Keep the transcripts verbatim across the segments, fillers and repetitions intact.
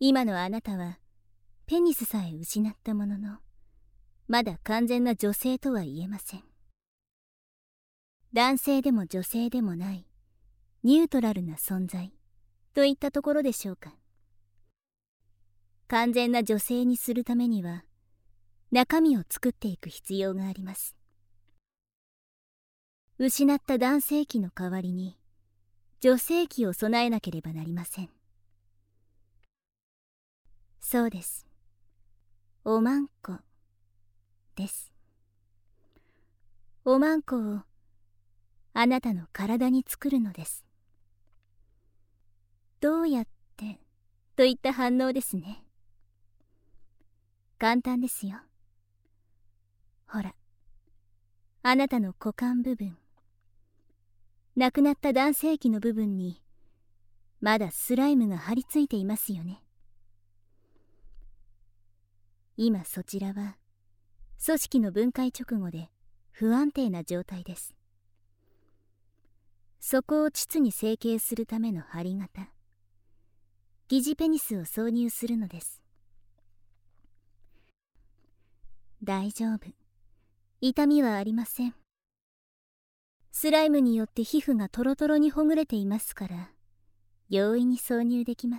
今のあなたはペニスさえ失ったものの、まだ完全な女性とは言えません。男性でも女性でもないニュートラルな存在といったところでしょうか。完全な女性にするためには中身を作っていく必要があります。失った男性器の代わりに女性器を備えなければなりません。そうです。おまんこです。おまんこをあなたの体に作るのです。どうやってといった反応ですね。簡単ですよ。ほら、あなたの股間部分、亡くなった男性器の部分にまだスライムが張り付いていますよね。今そちらは組織の分解直後で不安定な状態です。そこを膣に成形するための針型、疑似ペニスを挿入するのです。大丈夫、痛みはありません。スライムによって皮膚がトロトロにほぐれていますから、容易に挿入できます。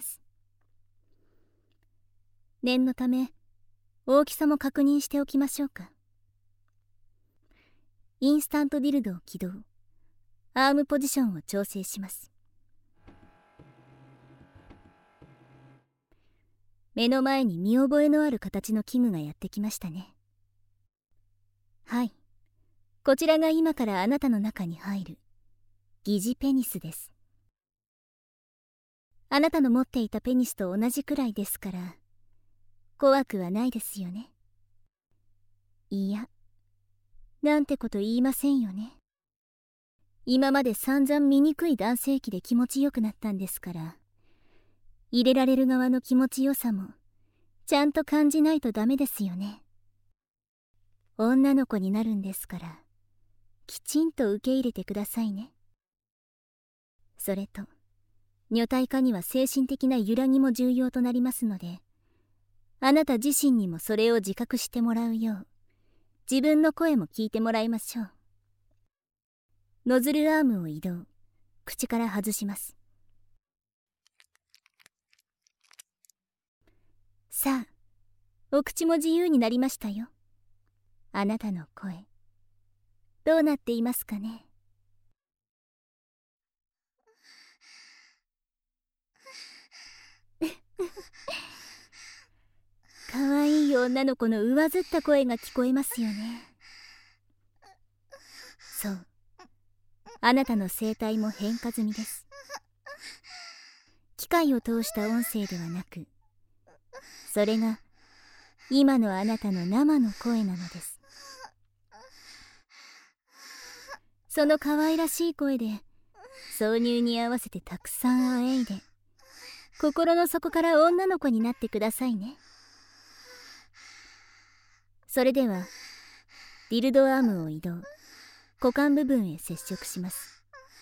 念のため大きさも確認しておきましょうか。インスタントディルドを起動、アームポジションを調整します。目の前に見覚えのある形の器具がやってきましたね。はい、こちらが今からあなたの中に入る疑似ペニスです。あなたの持っていたペニスと同じくらいですから怖くはないですよね。いや、なんてこと言いませんよね。今まで散々醜い男性器で気持ちよくなったんですから、入れられる側の気持ちよさもちゃんと感じないとダメですよね。女の子になるんですからきちんと受け入れてくださいね。それと女体化には精神的な揺らぎも重要となりますので、あなた自身にもそれを自覚してもらうよう自分の声も聞いてもらいましょう。ノズルアームを移動、口から外します。さあ、お口も自由になりましたよ。あなたの声、どうなっていますかね。かわいい女の子の上ずった声が聞こえますよね。そう、あなたの声帯も変化済みです。機械を通した音声ではなく、それが今のあなたの生の声なのです。その可愛らしい声で挿入に合わせてたくさんあえいで、心の底から女の子になってくださいね。それではディルドアームを移動、股間部分へ接触します。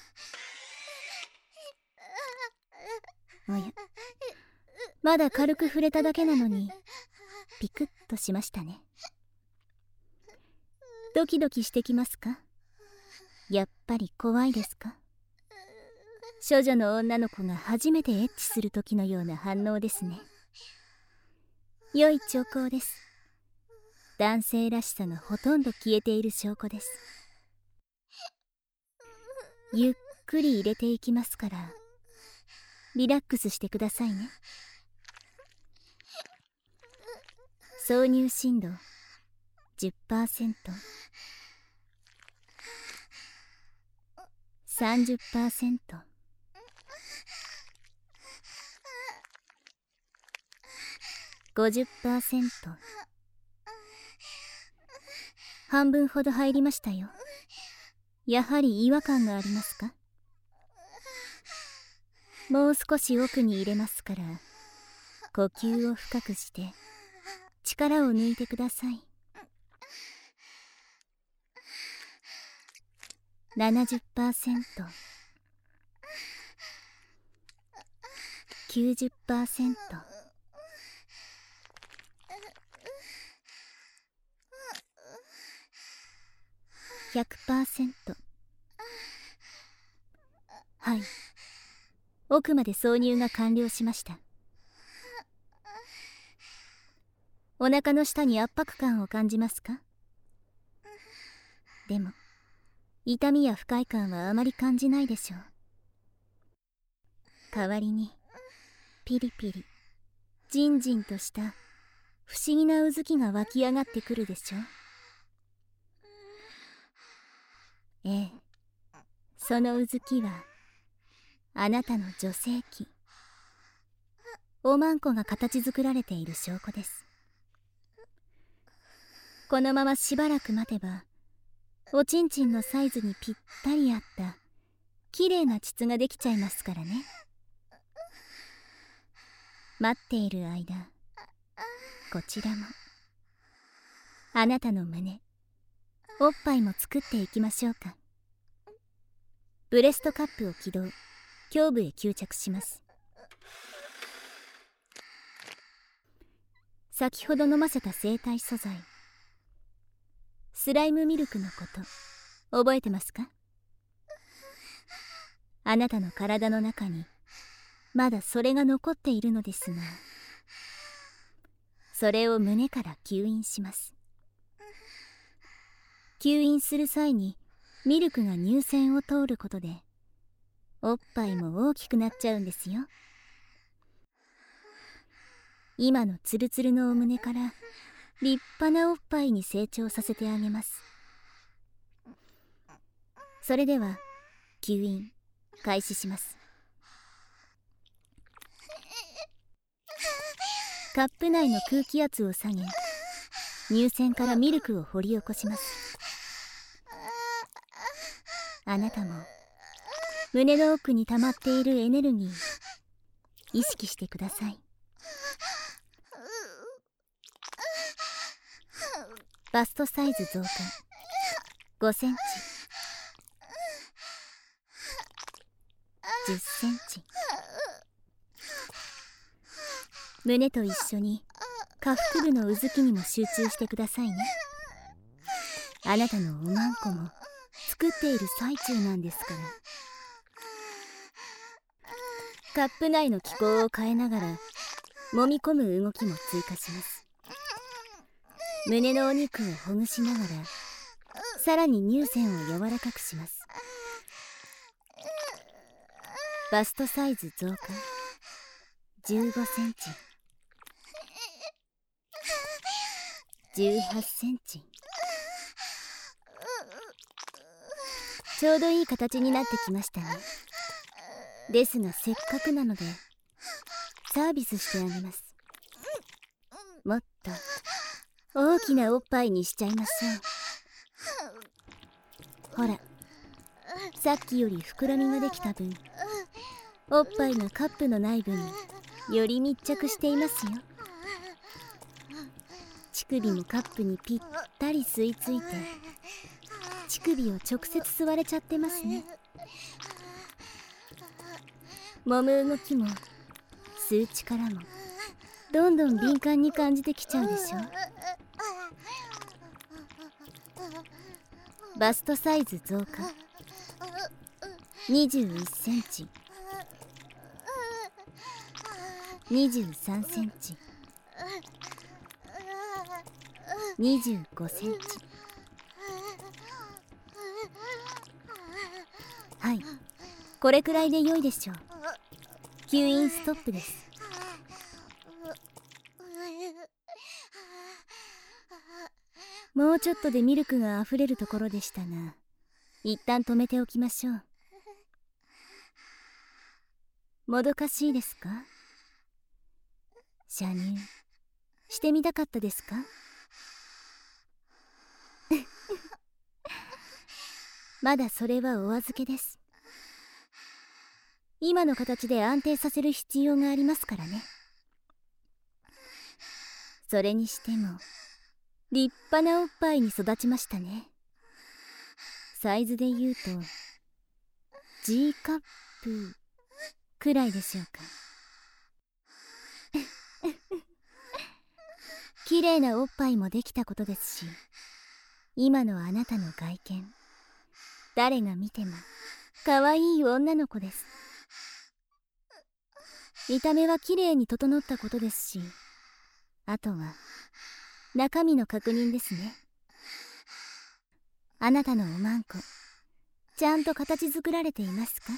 おや、まだ軽く触れただけなのにピクッとしましたね。ドキドキしてきますか。やっぱり怖いですか。処女の女の子が初めてエッチする時のような反応ですね。良い兆候です。男性らしさがほとんど消えている証拠です。ゆっくり入れていきますからリラックスしてくださいね。挿入深度 じゅっパーセント、さんじゅっパーセント、ごじゅっパーセント、半分ほど入りましたよ。やはり違和感がありますか。もう少し奥に入れますから呼吸を深くして力を抜いてください。ななじゅっパーセント、きゅうじゅっパーセント、 ひゃくパーセント。 はい、奥まで挿入が完了しました。お腹の下に圧迫感を感じますか？でも痛みや不快感はあまり感じないでしょう。代わりにピリピリジンジンとした不思議なうずきが湧き上がってくるでしょう。ええ、そのうずきはあなたの女性器、おまんこが形作られている証拠です。このまましばらく待てば、おちんちんのサイズにぴったり合ったきれいな膣ができちゃいますからね。待っている間、こちらもあなたの胸、おっぱいも作っていきましょうか。ブレストカップを起動、胸部へ吸着します。先ほど飲ませた生体素材、スライムミルクのこと覚えてますか？あなたの体の中にまだそれが残っているのですが、それを胸から吸引します。吸引する際にミルクが乳腺を通ることでおっぱいも大きくなっちゃうんですよ。今のツルツルのお胸から立派なおっぱいに成長させてあげます。それでは吸引開始します。カップ内の空気圧を下げ、乳腺からミルクを掘り起こします。あなたも胸の奥に溜まっているエネルギー意識してください。バストサイズ増加ごセンチ、じゅっセンチ。胸と一緒に下腹部のうずきにも集中してくださいね。あなたのおまんこも作っている最中なんですから。カップ内の気候を変えながら揉み込む動きも追加します。胸のお肉をほぐしながらさらに乳腺を柔らかくします。バストサイズ増加じゅうごセンチ、じゅうはちセンチ。ちょうどいい形になってきましたね。ですがせっかくなのでサービスしてあげます。もっと大きなおっぱいにしちゃいましょう。ほら、さっきより膨らみができた分、おっぱいがカップの内部により密着していますよ。乳首もカップにぴったり吸い付いて、乳首を直接吸われちゃってますね。揉む動きも吸う力もどんどん敏感に感じてきちゃうでしょ。バストサイズ増加にじゅういっセンチ、にじゅうさんセンチ、にじゅうごセンチ。はい、これくらいで良いでしょう。吸引ストップです。もうちょっとでミルクがあふれるところでしたが、一旦止めておきましょう。もどかしいですか？射入してみたかったですか？まだそれはお預けです。今の形で安定させる必要がありますからね。それにしても立派なおっぱいに育ちましたね。サイズで言うと G カップくらいでしょうか。綺麗なおっぱいもできたことですし、今のあなたの外見誰が見ても可愛い女の子です。見た目は綺麗に整ったことですし、あとは中身の確認ですね。あなたのおまんこ、ちゃんと形作られていますか？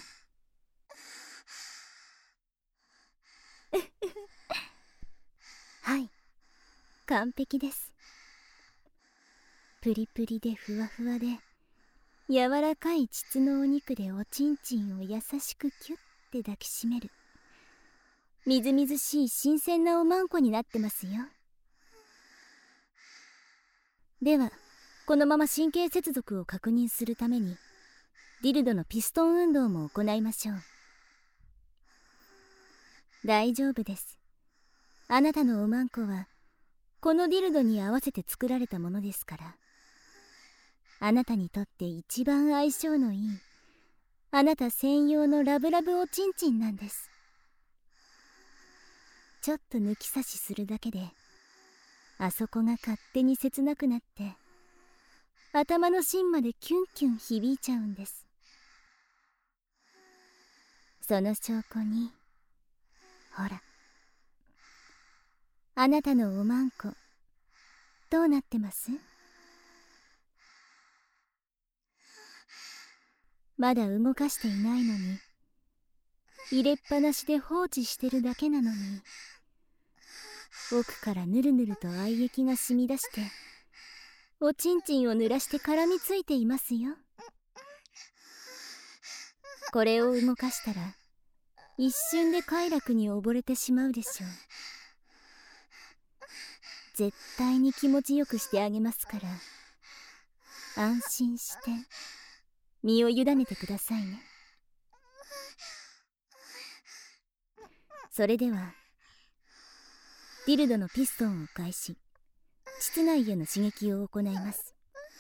はい、完璧です。プリプリでふわふわで柔らかい膣のお肉でおちんちんを優しくキュッて抱きしめる、みずみずしい新鮮なおまんこになってますよ。ではこのまま神経接続を確認するためにディルドのピストン運動も行いましょう。大丈夫です。あなたのおまんこはこのディルドに合わせて作られたものですから、あなたにとって一番相性のいいあなた専用のラブラブおちんちんなんです。ちょっと抜き差しするだけであそこが勝手に切なくなって頭の芯までキュンキュン響いちゃうんです。その証拠にほら、あなたのおまんこどうなってます？まだ動かしていないのに、入れっぱなしで放置してるだけなのに、奥からぬるぬると愛液が染み出しておちんちんを濡らして絡みついていますよ。これを動かしたら一瞬で快楽に溺れてしまうでしょう。絶対に気持ちよくしてあげますから、安心して身を委ねてくださいね。それではディルドのピストンを開始、膣内への刺激を行います。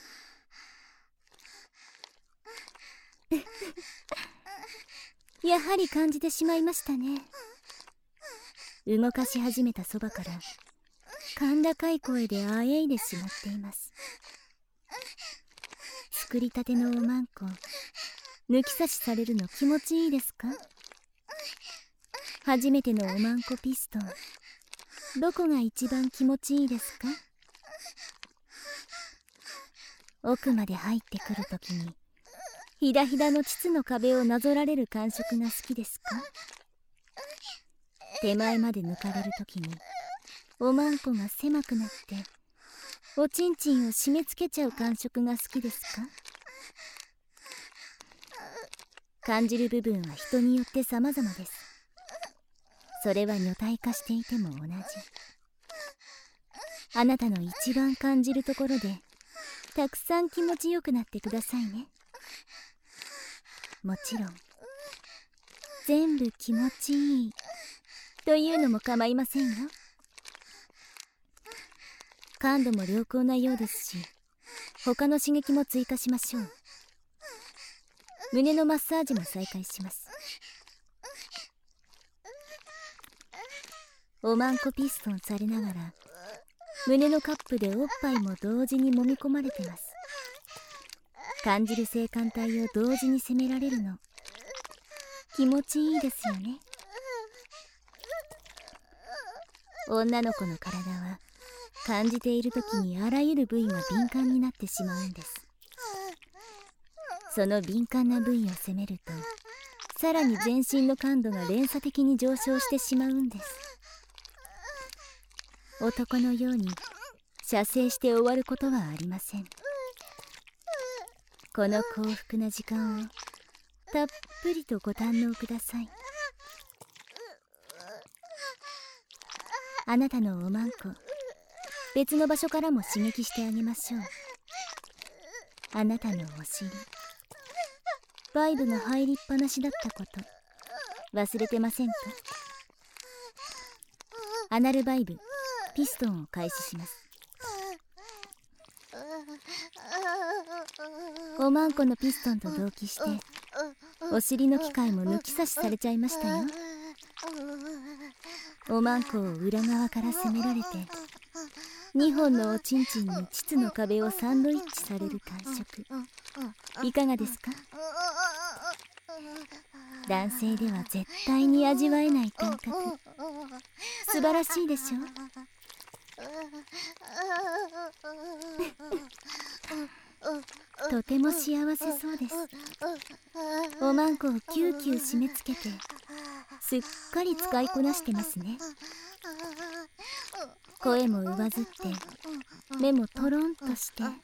やはり感じてしまいましたね。動かし始めたそばから甲高い声であえいでしまっています。作りたてのおまんこ、抜き差しされるの気持ちいいですか？初めてのおまんこピストン、どこが一番気持ちいいですか？奥まで入ってくるときにひだひだの膣の壁をなぞられる感触が好きですか？手前まで抜かれるときにおまんこが狭くなっておちんちんを締め付けちゃう感触が好きですか？感じる部分は人によって様々です。それは女体化していても同じ。あなたの一番感じるところでたくさん気持ちよくなってくださいね。もちろん全部気持ちいいというのも構いませんよ。感度も良好なようですし、他の刺激も追加しましょう。胸のマッサージも再開します。おまんこピストンされながら胸のカップでおっぱいも同時に揉み込まれてます。感じる性感帯を同時に攻められるの気持ちいいですよね。女の子の体は感じている時にあらゆる部位が敏感になってしまうんです。その敏感な部位を攻めるとさらに全身の感度が連鎖的に上昇してしまうんです。男のように射精して終わることはありません。この幸福な時間をたっぷりとご堪能ください。あなたのおまんこ、別の場所からも刺激してあげましょう。あなたのお尻、バイブが入りっぱなしだったこと忘れてませんか？アナルバイブピストンを開始します。おまんこのピストンと同期してお尻の機械も抜き差しされちゃいましたよ。おまんこを裏側から攻められてにほんのおちんちんに膣の壁をサンドイッチされる感触、いかがですか？男性では絶対に味わえない感覚、素晴らしいでしょう。とても幸せそうです。おまんこをキューキュー締め付けてすっかり使いこなしてますね。声も上ずって目もトロンとしてと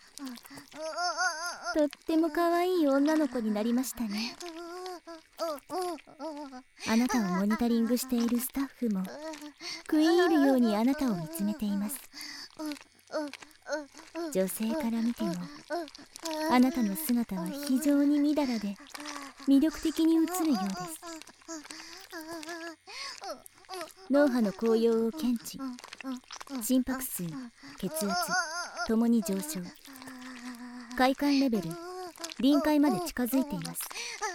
っても可愛い女の子になりましたね。あなたをモニタリングしているスタッフも食い入るようにあなたを見つめています。女性から見てもあなたの姿は非常にみだらで魅力的に映るようです。脳波の高揚を検知、心拍数、血圧ともに上昇、快感レベル臨界まで近づいています。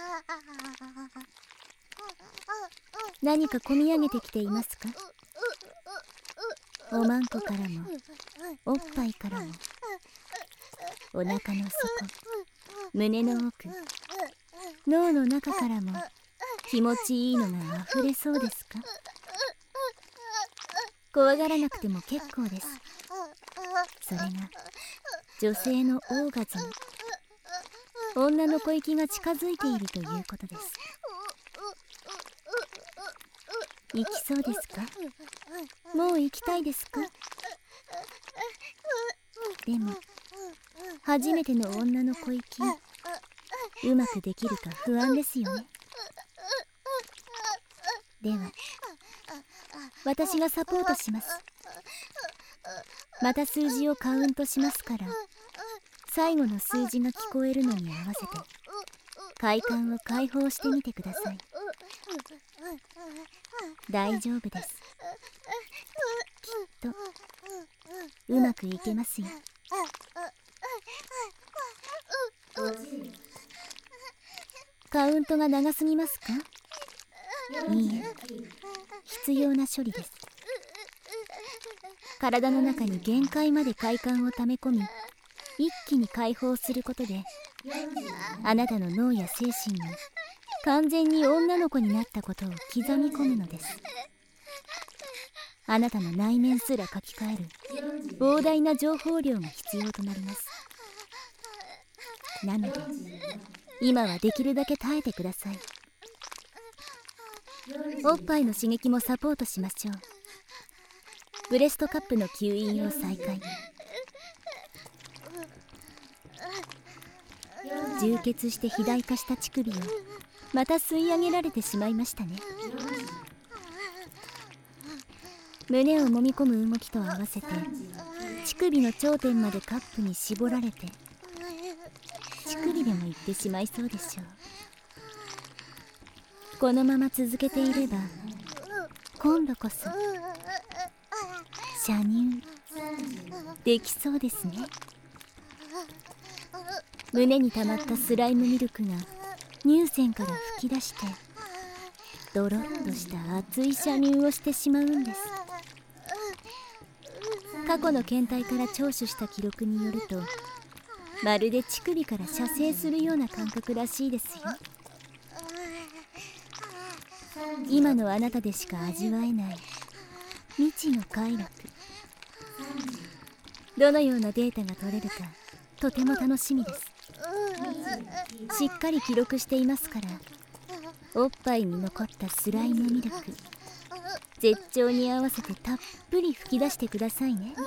何かこみ上げてきていますか？おまんこからもおっぱいからもお腹の底、胸の奥、脳の中からも気持ちいいのがあふれそうですか？怖がらなくても結構です。それが女性のオーガズム、女の小息が近づいているということです。行きそうですか？もう行きたいですか？でも初めての女の小息、うまくできるか不安ですよね。では私がサポートします。また数字をカウントしますから、最後の数字が聞こえるのに合わせて快感を解放してみてください。大丈夫です。きっとうまくいけますよ。カウントが長すぎますか？いいえ、必要な処理です。体の中に限界まで快感を溜め込み、一気に解放することであなたの脳や精神に完全に女の子になったことを刻み込むのです。あなたの内面すら書き換える膨大な情報量が必要となります。なので今はできるだけ耐えてください。おっぱいの刺激もサポートしましょう。ブレストカップの吸引を再開。充血して肥大化した乳首をまた吸い上げられてしまいましたね。胸を揉み込む動きと合わせて乳首の頂点までカップに絞られて、乳首でもいってしまいそうでしょう。このまま続けていれば今度こそ射入できそうですね。胸に溜まったスライムミルクが乳腺から吹き出してドロッとした熱い射入をしてしまうんです。過去の検体から聴取した記録によると、まるで乳首から射精するような感覚らしいですよ。今のあなたでしか味わえない未知の快楽、どのようなデータが取れるかとても楽しみです。しっかり記録していますから、おっぱいに残ったスライムミルク、絶頂に合わせてたっぷり吹き出してくださいね。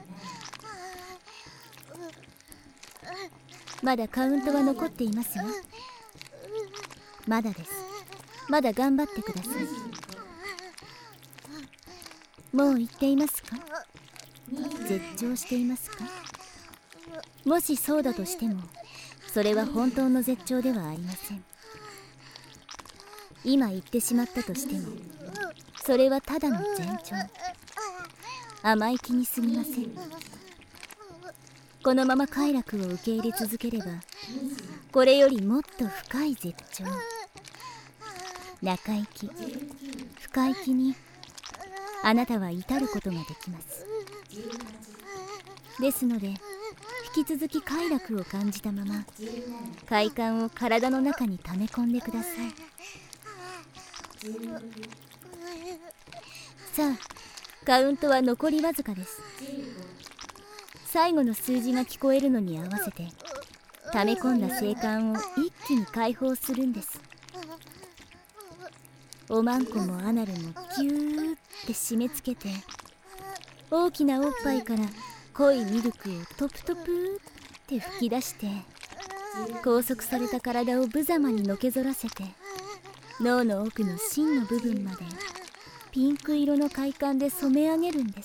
まだカウントは残っていますよ。まだです。まだ頑張ってください。もう言っていますか？絶頂していますか？もしそうだとしても、それは本当の絶頂ではありません。今言ってしまったとしても、それはただの前兆。甘い気にすぎません。このまま快楽を受け入れ続ければ、これよりもっと深い絶頂、中息、深息にあなたは至ることができます。 ですので、引き続き快楽を感じたまま快感を体の中に溜め込んでください。さあ、カウントは残りわずかです。最後の数字が聞こえるのに合わせて溜め込んだ性感を一気に解放するんです。おまんこもアナルもギューって締め付けて、大きなおっぱいから濃いミルクをトプトプって吹き出して、拘束された体を無様にのけぞらせて、脳の奥の芯の部分までピンク色の快感で染め上げるんです。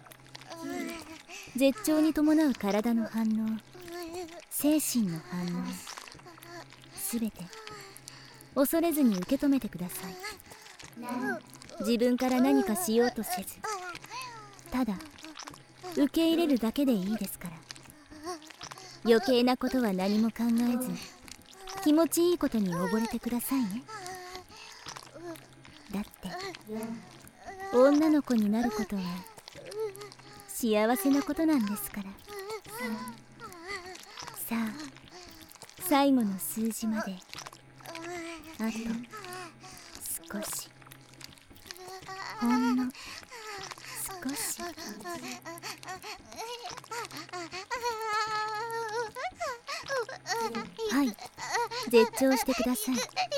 絶頂に伴う体の反応、精神の反応、すべて恐れずに受け止めてください。自分から何かしようとせず、ただ受け入れるだけでいいですから。余計なことは何も考えず、気持ちいいことに溺れてくださいね。だって女の子になることは幸せなことなんですから。さあ、最後の数字まであと少し、ほんの少し。はい、絶頂してください。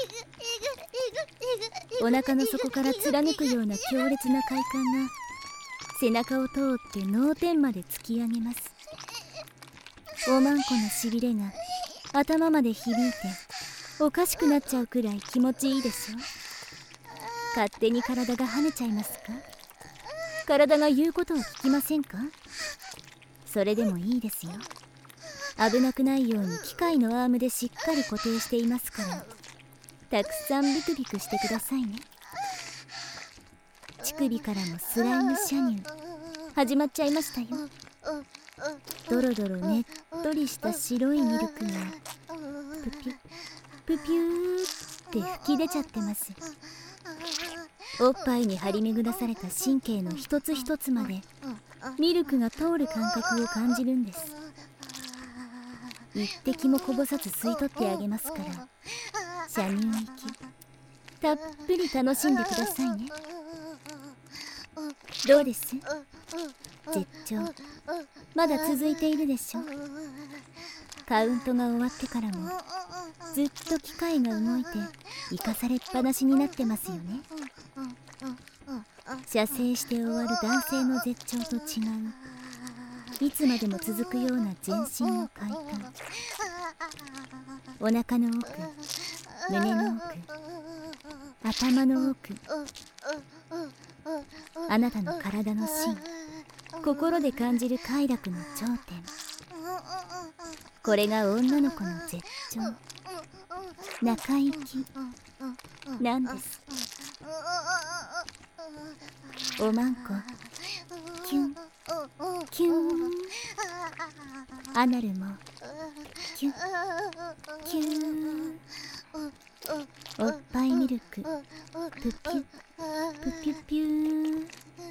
お腹の底から貫くような強烈な快感が背中を通って脳天まで突き上げます。おまんこのしびれが頭まで響いておかしくなっちゃうくらい気持ちいいでしょ。勝手に体が跳ねちゃいますか？体が言うことを聞きませんか？それでもいいですよ。危なくないように機械のアームでしっかり固定していますから、たくさんビクビクしてくださいね。乳首からもスライム射入始まっちゃいましたよ。ドロドロねっとりした白いミルクがプピュプピューって吹き出ちゃってます。おっぱいに張り巡らされた神経の一つ一つまでミルクが通る感覚を感じるんです。一滴もこぼさず吸い取ってあげますから、射入域たっぷり楽しんでくださいね。どうです？絶頂まだ続いているでしょ。カウントが終わってからもずっと機械が動いて生かされっぱなしになってますよね。射精して終わる男性の絶頂と違う、いつまでも続くような全身の快感。お腹の奥、胸の奥、頭の奥、あなたの体の芯、心で感じる快楽の頂点。これが女の子の絶頂、中行きなんです。おまんこキュンキュン、アナルもキュンキュン、おっぱいミルクプピュプピュピュ、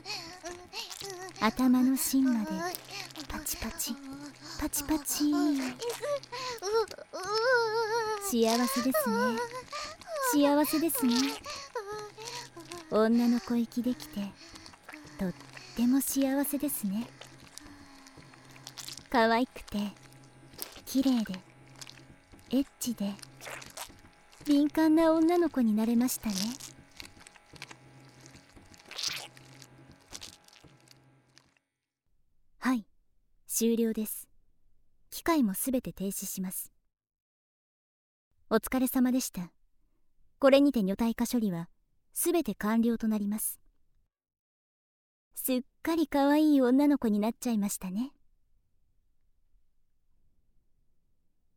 頭の芯までパチパチパチパチ。幸せですね、幸せですね。女の子息できてとっても幸せですね。可愛くて綺麗でエッチで敏感な女の子になれましたね。はい、終了です。機械もすべて停止します。お疲れ様でした。これにて女体化処理はすべて完了となります。すっかり可愛い女の子になっちゃいましたね。